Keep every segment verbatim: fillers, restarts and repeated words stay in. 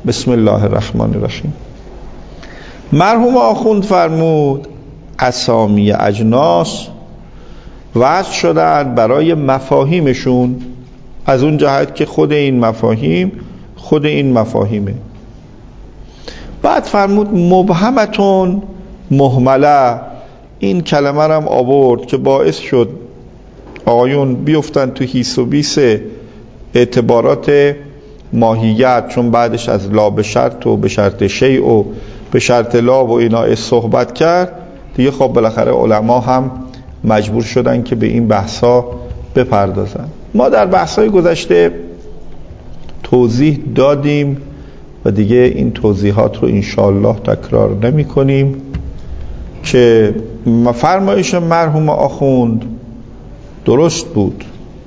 بسم الله الرحمن الرحیم. مرحوم آخوند فرمود اسامی اجناس وضع شدن برای مفاهیمشون، از اون جهت که خود این مفاهیم خود این مفاهیمه. بعد فرمود مبهمتون مهمله، این کلمه رو هم آورد که باعث شد آقایون بیفتن تو هیس و بیس اعتبارات ماهیت، چون بعدش از لا به شرط و به شرط شیء و به شرط لا و اینا صحبت کرد دیگه. خب بالاخره علما هم مجبور شدن که به این بحثا بپردازن. ما در بحثای گذشته توضیح دادیم و دیگه این توضیحات رو انشاءالله تکرار نمی کنیم که فرمایش مرحوم آخوند درست بود.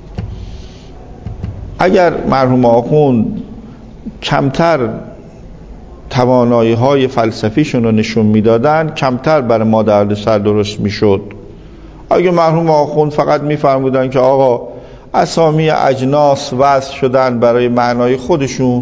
اگر مرحوم آخوند کمتر توانایی های فلسفیشون رو نشون میدادن کمتر برای ما دردسر درست میشد. اگر مرحوم آخوند فقط میفرمودن که آقا اسامی اجناس وضع شدن برای معنای خودشون،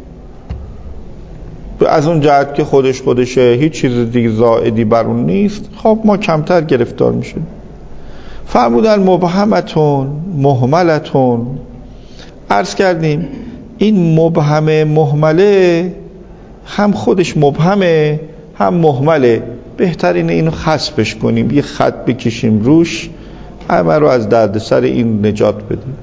از اون جهت که خودش خودشه، هیچ چیز دیگه زائدی بر اون نیست، خب ما کمتر گرفتار میشیم. فرمودن مبهمتون مهملتون. عرض کردیم این مبهم مهمله هم خودش مبهمه هم مهمله، بهترین اینو حذفش کنیم، یه خط بکشیم روش، همه رو از دردسر این نجات بدیم.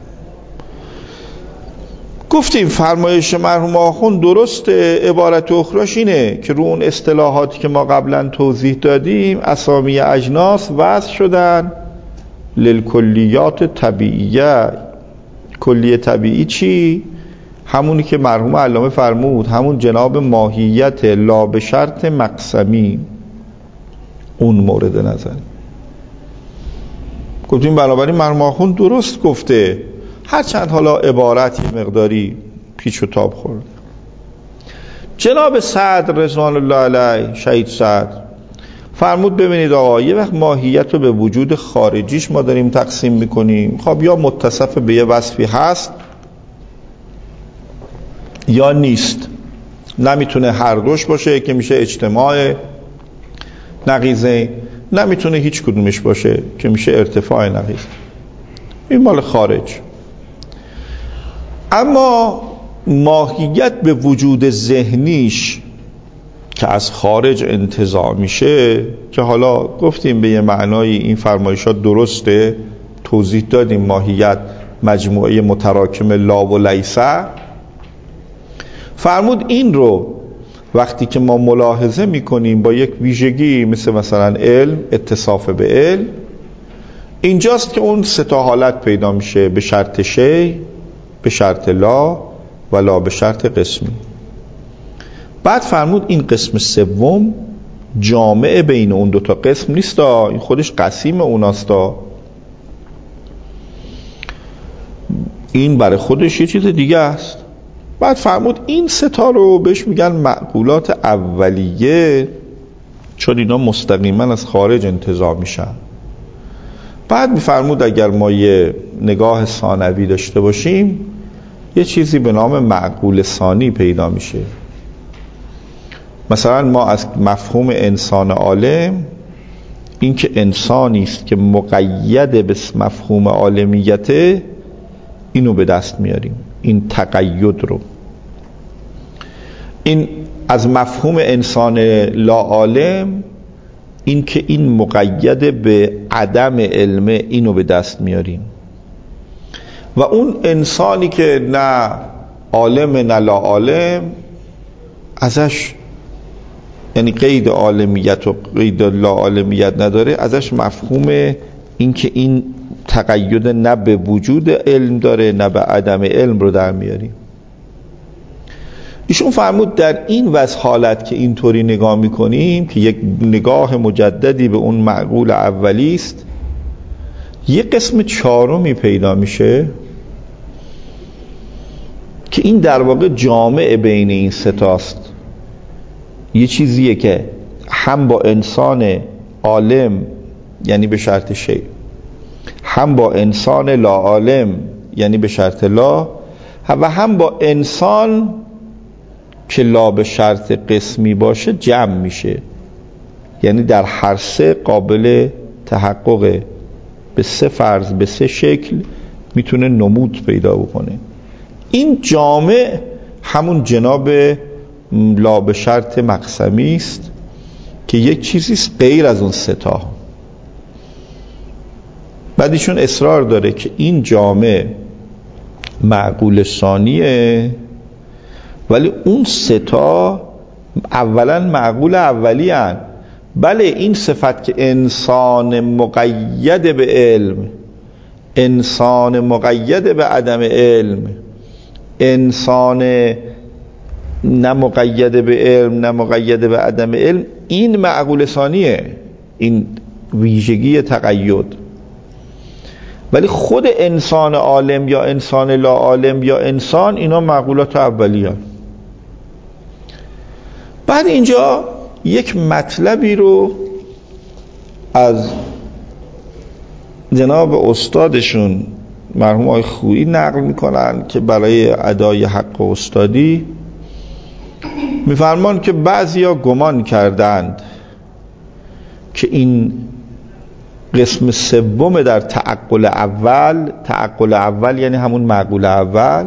گفتیم فرمایش مرحوم آخوند درسته، عبارت اخراش اینه که رو اون اصطلاحاتی که ما قبلا توضیح دادیم اسامی اجناس وضع شدن للکلیات طبیعیه. کلیه طبیعی چی؟ همونی که مرحوم علامه فرمود، همون جناب ماهیت لا به شرط مقسمی، اون مورد نظر. گفتیم بنابراین مرحوم آخوند درست گفته، هرچند حالا عبارت یه مقداری پیچ و تاب خورد. جناب صدر رضوان الله علیه، شهید صدر فرمود ببینید آقا یه وقت ماهیت رو به وجود خارجیش ما داریم تقسیم میکنیم، خب یا متصف به یه وصفی هست یا نیست، نمیتونه هر دوش باشه که میشه اجتماع نقیضه، نمیتونه هیچ کدومش باشه که میشه ارتفاع نقیض. این مال خارج. اما ماهیت به وجود ذهنیش که از خارج انتزاع میشه، که حالا گفتیم به یه معنای این فرمایشات درسته، توضیح دادیم ماهیت مجموعه متراکم لا و لیسه. فرمود این رو وقتی که ما ملاحظه میکنیم با یک ویژگی مثل مثلا علم، اتصاف به علم، اینجاست که اون سه تا حالت پیدا میشه، به شرط شیء، به شرط لا و لا به شرط قسمی. بعد فرمود این قسم سوم جامع بین اون دوتا قسم نیستا، این خودش قسیم اوناستا، این برای خودش یه چیز دیگه است. بعد فرمود این سه تا رو بهش میگن معقولات اولیه، چون اینا مستقیما از خارج انتزاع میشن. بعد میفرمود اگر ما یه نگاه ثانوی داشته باشیم یه چیزی به نام معقول ثانی پیدا میشه. مثلا ما از مفهوم انسان عالم، این که انسانی است که مقید به مفهوم عالمیته، اینو به دست میاریم، این تقید رو. این از مفهوم انسان لا عالم، این که این مقید به عدم علم، اینو به دست میاریم. و اون انسانی که نه عالم نه لا عالم، ازش یعنی قید عالمیت و قید لا عالمیت نداره، ازش مفهوم این که این تقید نه به وجود علم داره نه به عدم علم رو در میاریم. ایشون فرمود در این وضع حالت که اینطوری نگاه میکنیم که یک نگاه مجددی به اون معقول اولی است، یک قسم چهارمی پیدا میشه که این در واقع جامع بین این ستاست. یه چیزیه که هم با انسان عالم یعنی به شرط شیء، هم با انسان لا عالم یعنی به شرط لا، و هم با انسان که لا به شرط قسمی باشه جمع میشه، یعنی در هر سه قابل تحققه، به سه فرض به سه شکل میتونه نمود پیدا بکنه. این جامع همون جناب لا به شرط مقسمی است که یک چیزیست غیر از اون سه تا. بعد ایشون اصرار داره که این جامع معقول ثانیه، ولی اون سه تا اولا معقول اولی هن. بله این صفت که انسان مقید به علم، انسان مقید به عدم علم، انسان نه مقید به علم نه مقید به عدم علم، این معقول ثانیه، این ویژگی تقید. ولی خود انسان عالم یا انسان لا عالم یا انسان، اینا معقولات اولیه. بعد اینجا یک مطلبی رو از جناب استادشون مرحوم آقای خویی نقل میکنن که برای ادای حق استادی میفرمان که بعضیا گمان کردند که این قسم سوم در تعقل اول، تعقل اول یعنی همون معقول اول،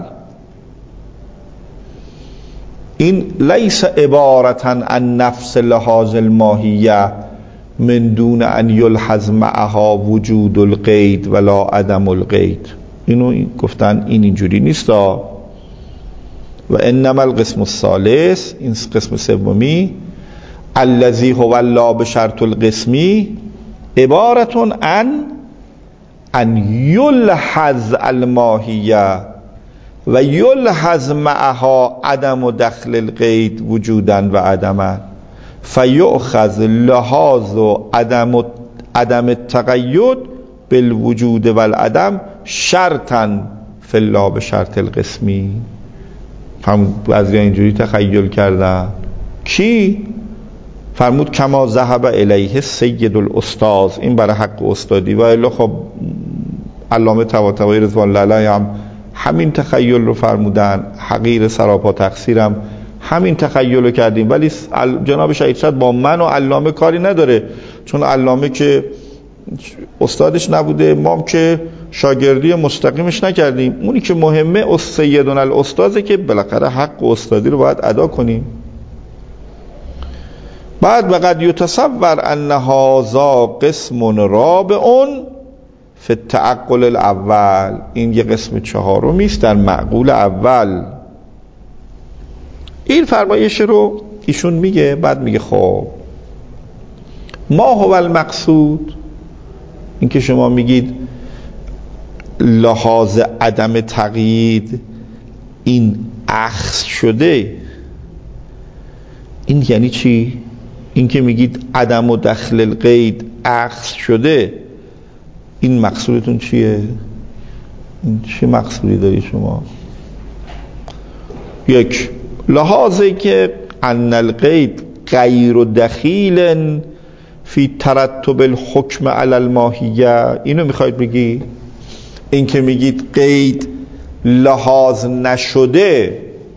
این لیس عبارتن عن نفس لحاظ الماهیه من دون ان یلحظ معها وجود القید ولا عدم القید. اینو گفتن این اینجوری نیستا. و انما القسم الثالث، این قسم سومی، الذی هو لا بشرط القسمی، عبارتون عن ان یلحظ الماهیه و یلحظ معها عدم دخل القید وجودا و عدما، فیؤخذ لحاظ و عدم عدم التقید بالوجود والعدم شرطا فی لا بشرط القسمی. هم بعضی اینجوری تخیل کردن. کی؟ فرمود کما ذهب الیه سید الاستاذ، این برای حق استادی. و الا خب علامه طباطبایی رضوان الله علیه هم همین تخیل رو فرمودن. حقیر سراپا تقصیرم همین تخیل رو کردیم، ولی جناب شهید صد با من و علامه کاری نداره، چون علامه که استادش نبوده، ما که شاگردی مستقیمش نکردیم. اونی که مهمه سیدنا الاستاذه که بالاخره حق استادی رو باید ادا کنیم. بعد وقد یتصور ان هذا قسم رابع فی التعقل الاول، این یه قسم چهارمی است در معقول اول. این فرمایش رو ایشون میگه. بعد میگه خب ما هو المقصود، این که شما میگید لحاظ عدم تقیید این اخذ شده، این یعنی چی؟ این که میگید عدم و دخل القید اخذ شده، این مقصودتون چیه؟ این چه مقصودی داری شما؟ یک، لحاظه که ان القید غیر دخیل فی ترتب الحکم علی الماهیه، اینو میخواید بگی؟ این که میگید قید لحاظ نشده،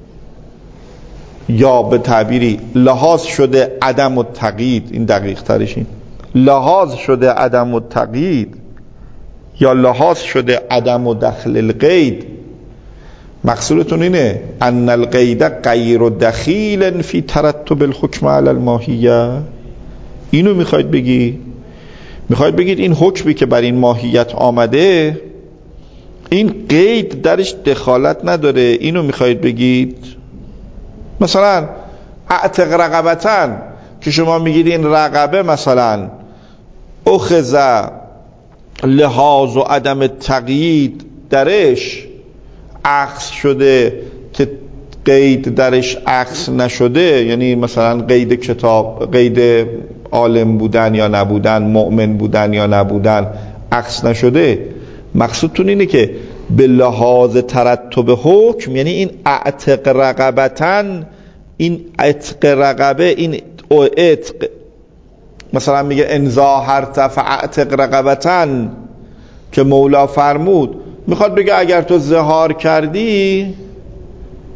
یا به تعبیری لحاظ شده عدم التقیید، این دقیق ترش، این لحاظ شده عدم التقیید یا لحاظ شده عدم و دخل القید، مقصودتون اینه ان القید غیر دخیل فی ترتب الحکم علی الماهیه؟ اینو میخواید بگی؟ میخواید بگید این حکمی که بر این ماهیت آمده این قید درش دخالت نداره، اینو میخواید بگید؟ مثلا اعتق رقبتن که شما میگید این رقبه مثلا اخذ لحاظ و عدم تقیید درش اخذ شده که قید درش اخذ نشده، یعنی مثلا قید کتاب، قید عالم بودن یا نبودن، مؤمن بودن یا نبودن اخذ نشده. مقصودتون اینه که به لحاظ ترتب حکم، یعنی این اعتق رقبتن، این اعتق رقبه، این اعتق، مثلا میگه انزاهرت فاعتق رقبتن که مولا فرمود، میخواد بگه اگر تو زهار کردی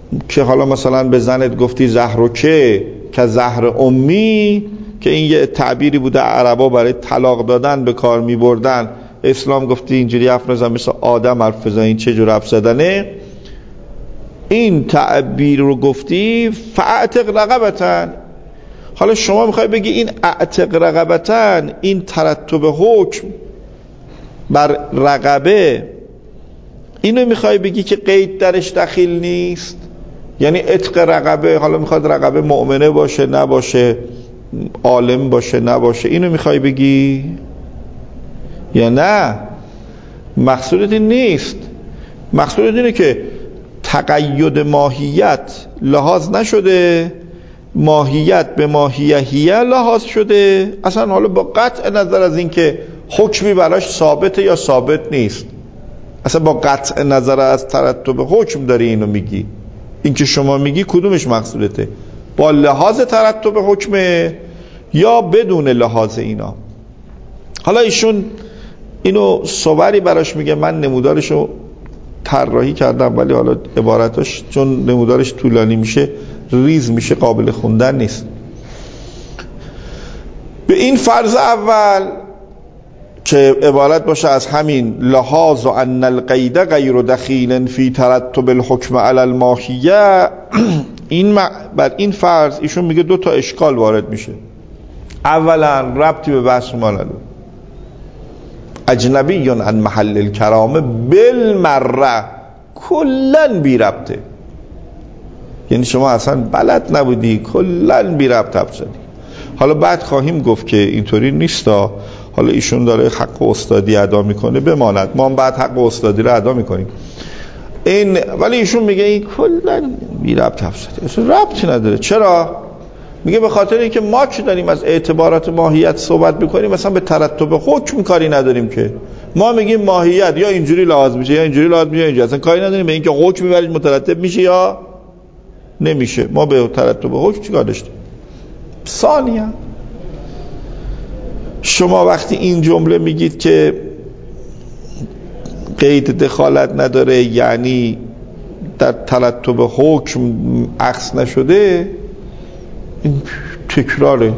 که حالا مثلا به زنت گفتی زهرکه که زهر امی، که این یه تعبیری بوده عربا برای طلاق دادن به کار می بردن، اسلام گفتی اینجوری حرف نزن، مثل آدم حرف بزن، این چه جور حرف زدنه. این تعبیر رو گفتی فاعتق رقبتن. حالا شما میخوای بگی این اعتق رقبتن، این ترتب حکم بر رقبه، اینو میخوای بگی که قید درش دخیل نیست؟ یعنی عتق رقبه، حالا میخواد رقبه مؤمنه باشه نباشه، عالم باشه نباشه، اینو میخوای بگی؟ یا نه مقصودت این نیست؟ مقصودت اینه که تقید ماهیت لحاظ نشده، ماهیت به ماهیهیه لحاظ شده، اصلا حالا با قطع نظر از این که حکمی براش ثابته یا ثابت نیست، اصلا با قطع نظر از ترتب حکم داری اینو میگی. این که شما میگی کدومش مقصودته؟ با لحاظ ترتب حکمه یا بدون لحاظ اینا؟ حالا ایشون اینو صوری براش میگه، من نمودارشو طراحی کردم ولی حالا عبارتاش چون نمودارش طولانی میشه ریز میشه، قابل خوندن نیست. به این فرض اول که عبارت باشه از همین لحاظ و ان القید غیر دخیل فی ترتب الحکم علی الماهیه، این بر این فرض ایشون میگه دو تا اشکال وارد میشه. اولا ربطی به بحث مالالو، اجنبی عن محل الکرامه بالمره، کلن بی ربطه، یعنی شما اصلا بلد نبودی، کلن بی ربط حرف زدی. حالا بعد خواهیم گفت که اینطوری نیستا، حالا ایشون داره حق استادی ادا میکنه، بماند ما هم بعد حق استادی رو ادا میکنیم این، ولی ایشون میگه این کلن بی ربط حرف زدی، اصلا ربطی نداره. چرا؟ میگه به خاطر اینکه ما که داریم از اعتبارات ماهیت صحبت میکنیم، مثلا به ترتب حکم کاری نداریم که، ما میگیم ماهیت یا اینجوری لحاظ میشه یا اینجوری لحاظ میشه، اینجوری، اصلا کاری نداریم به اینکه حکم میبرید مترتب میشه یا نمیشه. ما به ترتب حکم چیکار داشتیم؟ ثانیه شما وقتی این جمله میگید که قید دخالت نداره، یعنی در ترتب حکم عکس نشده، این تکراره.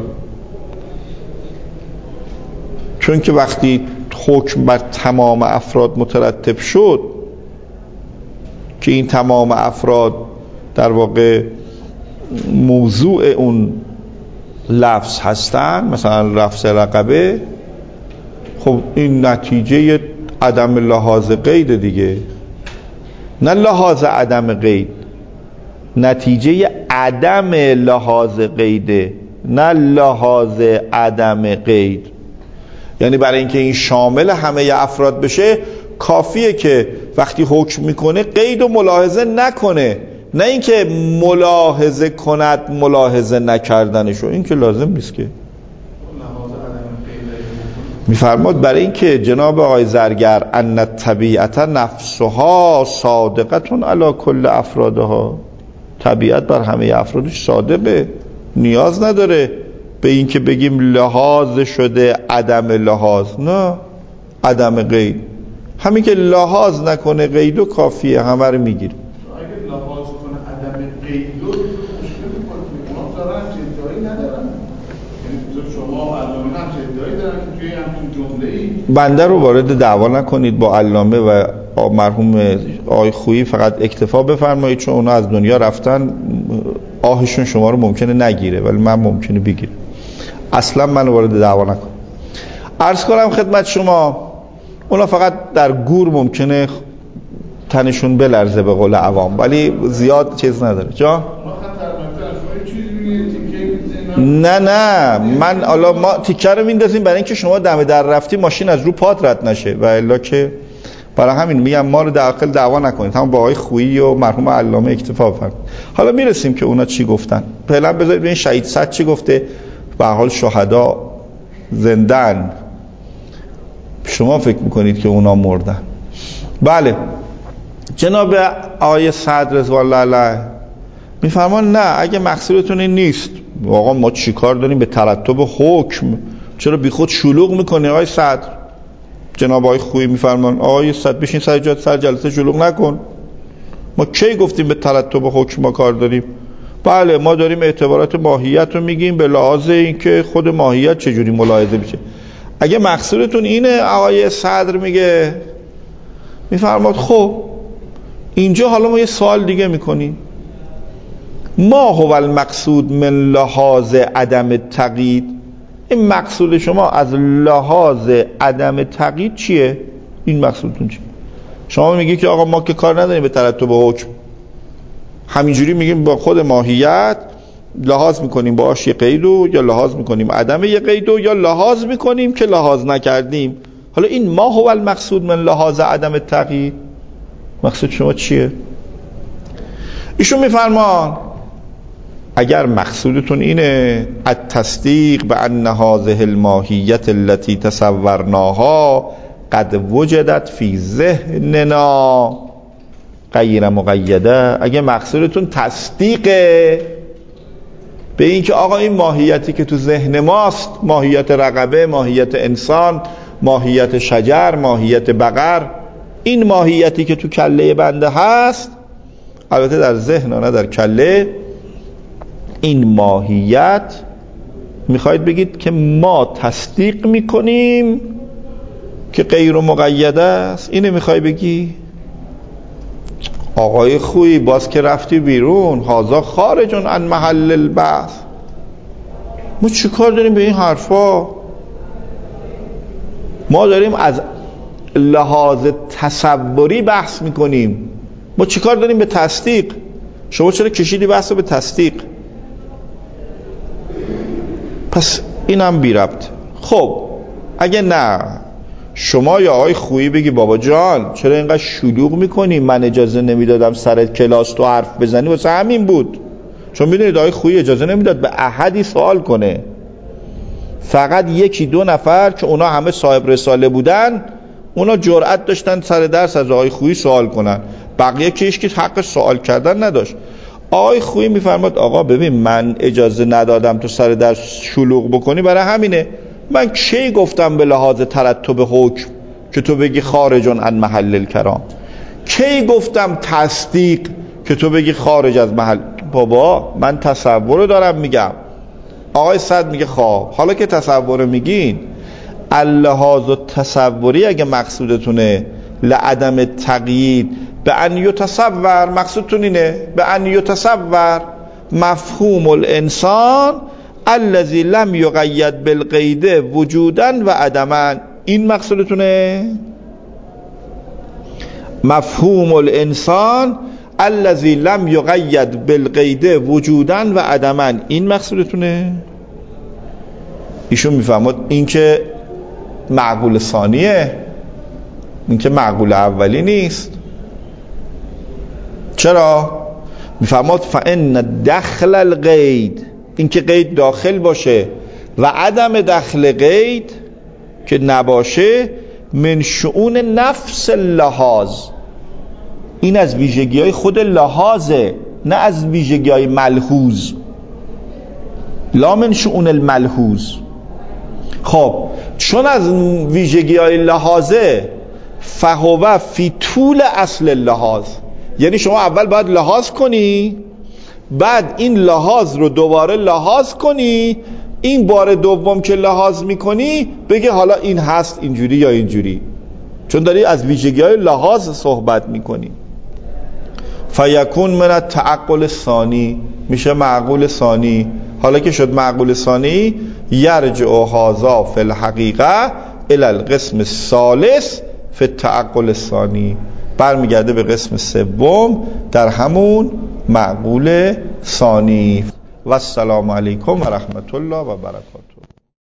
چون که وقتی حکم بر تمام افراد مترتب شد که این تمام افراد در واقع موضوع اون لفظ هستن، مثلا لفظ رقبه، خب این نتیجه عدم لحاظ قید دیگه، نه لحاظ عدم قید، نتیجه عدم لحاظ قیده، نه لحاظ عدم قید. یعنی برای اینکه این شامل همه افراد بشه کافیه که وقتی حکم میکنه قید و ملاحظه نکنه، نه اینکه ملاحظه کند ملاحظه نکردنشو، این که لازم نیست که. میفرماد برای اینکه جناب آقای زرگر ان طبیعت نفسها صادقتون علی کل افرادها، طبیعت بر همه افرادش صادقه، نیاز نداره به این که بگیم لحاظ شده عدم لحاظ، نه عدم قید، همین که لحاظ نکنه قیدو کافیه، همه رو میگیره. اگه لحاظ کنه عدم قیدو مشکل میکنه، اونا دارن ادعایی ندارن، یعنی شما علامه هم ادعایی دارن که توی همچین جمله‌ای بنده رو وارد دعوا نکنید با علامه و مرحوم آقای خویی، فقط اکتفا بفرمایید، چون اونا از دنیا رفتن، آهشون شما رو ممکنه نگیره ولی من ممکنه بگیره. اصلا من وارد دعوا نکن. عرض کنم خدمت شما اونا فقط در گور ممکنه تنشون بلرزه به قول عوام، ولی زیاد چیز نداره. جا؟ نه نه من حالا ما تیکه رو میندازیم برای اینکه شما دم در رفتی ماشین از رو پات رد نشه، و الا که برای همین میگم ما رو داخل دعوا نکنید، هم با آقای خویی و مرحوم علامه اکتفا بفرمایید. حالا میرسیم که اونا چی گفتن. فعلا بذارید ببین شهید صد چی گفته. به حال شهدا زندن، شما فکر میکنید که اونا مردن. بله جناب آقای صد رضوان الله علیه میفرمان نه اگه مقصودتون این نیست، آقا ما چی کار داریم به ترتب حکم، چرا بی خود شلوغ میکنی آقای صدر؟ جناب آقای خویی میفرمان آقای صدر بشین سر جات، سر جلسه شلوغ نکن، ما کی گفتیم به ترتب حکم ما کار داریم؟ بله ما داریم اعتبارات ماهیت رو میگیم به لحاظ اینکه خود ماهیت چجوری ملاحظه میشه. اگه مقصودتون اینه، آقای صدر میگه میفرماد خب اینجا حالا ما یه سوال دیگه میکنیم، ما هو المقصود من لحاظ عدم تقیید، این مقصود شما از لحاظ عدم تقیید چیه؟ این مقصودتون چیه؟ شما میگی که آقا ما که کار نداریم به ترتب حکم، همینجوری میگیم با خود ماهیت لحاظ میکنیم باهاش یه قیدو، یا لحاظ میکنیم عدم یه قیدو، یا لحاظ میکنیم که لحاظ نکردیم. حالا این ما هو المقصود من لحاظ عدم تقیید، مقصود شما چیه؟ ایشون میفرمان اگر مقصودتون اینه التصدیق بان هذه الماهیت التي تصورناها قد وجدت فی ذهننا غیر مقیده، اگه مقصودتون تصدیقه به این که آقا این ماهیتی که تو ذهن ماست، ماهیت رقبه، ماهیت انسان، ماهیت شجر، ماهیت بقر، این ماهیتی که تو کله بنده هست، البته در ذهن نه در کله، این ماهیت میخواید بگید که ما تصدیق میکنیم که غیر مقیده است، اینه میخوای بگی؟ آقای خویی باز که رفتی بیرون، هازا خارجون عن محل البحث، ما چی کار داریم به این حرفا؟ ما داریم از لحاظ تصوری بحث میکنیم، ما چی کار داریم به تصدیق؟ شما چرا کشیدی بحث به تصدیق؟ پس اینم بی ربط. خب اگه نه شما یا آقای خویی بگی بابا جان چرا اینقدر شلوغ میکنی، من اجازه نمیدادم سر کلاس تو حرف بزنی، واسه همین بود. چون میدونید آقای خویی اجازه نمیداد به احدی سوال کنه، فقط یکی دو نفر که اونا همه صاحب رساله بودن، اونا جرأت داشتن سر درس از آقای خویی سوال کنن، بقیه که هیچ کی حق سوال کردن نداشت. آقای خویی میفرماد آقا ببین من اجازه ندادم تو سر درس شلوغ بکنی، برای همینه. من کی گفتم به لحاظ ترتب حکم که تو بگی خارجون عن محل الکرام؟ کی گفتم تصدیق که تو بگی خارج از محل؟ بابا من تصور رو دارم میگم. آقای صد میگه خب حالا که تصور رو میگین، اللحاظ و تصوری اگه مقصودتونه لعدم تقیید به ان یتصور، مقصودتون اینه به ان یتصور مفهوم الانسان الذی لم یقید بالقید وجودا و عدما، این مقصودتونه؟ مفهوم الانسان الذی لم یقید بالقید وجودا و عدما، این مقصودتونه؟ ایشون میفهمد این که معقول ثانیه، این که معقول اولی نیست. چرا؟ میفهمد فان دخل القید، این که قید داخل باشه و عدم دخل قید که نباشه، من شؤون نفس اللحاظ، این از ویژگی های خود لحاظه، نه از ویژگی های ملحوظ، لا من شؤون الملحوظ. خب چون از ویژگی های لحاظه، فهو فی طول اصل اللحاظ، یعنی شما اول باید لحاظ کنی، بعد این لحاظ رو دوباره لحاظ کنی، این بار دوم که لحاظ میکنی بگه حالا این هست اینجوری یا اینجوری، چون داری از ویژگی های لحاظ صحبت میکنی. فیکون من التعقل الثانی، میشه معقول ثانی. حالا که شد معقول ثانی، یرجع هذا فی الحقیقه الی القسم الثالث فی التعقل الثانی، برمیگرده به قسم سوم در همون معقول ثانی. و السلام علیکم و رحمت الله و برکاته.